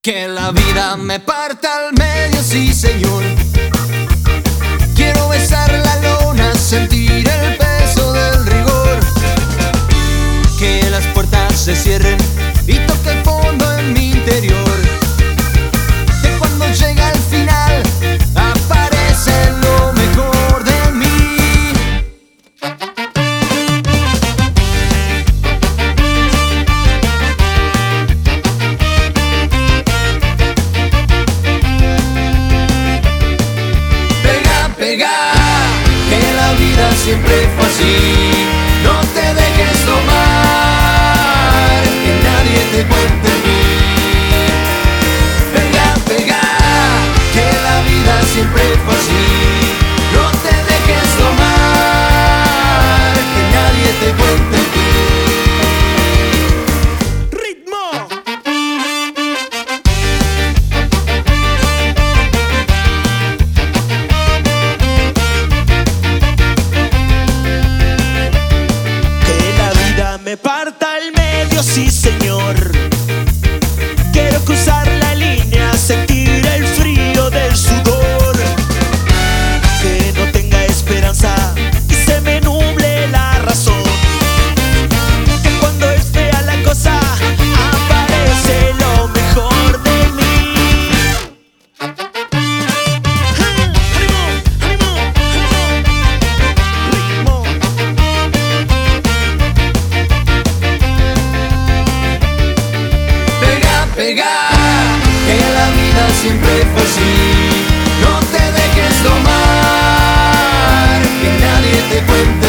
Que la vida me parta al medio, sí señor. Quiero besar la lona, sentir el peso del rigor. Que las puertas se cierren y toque el fondo en mi interior. Que cuando llega el final aparece lo mejor de mí. Pega, que la vida siempre fue así. No te dejes tomar, que nadie te cuente de mí. Pega, que la vida siempre fue así. No te dejes tomar, que nadie te cuente de mí. ¡Ritmo! Me parta al medio, sí señor. Quiero cruzar la línea, sentir el frío del sudor. Que no tenga esperanza y se me nuble la razón. Que cuando es fea la cosa aparece lo mejor de mí. ¡Ánimo! ¡Ánimo! ¡Ánimo! ¡Ritmo! Pega, que la vida siempre fue así. No te dejes tomar, que nadie te cuente.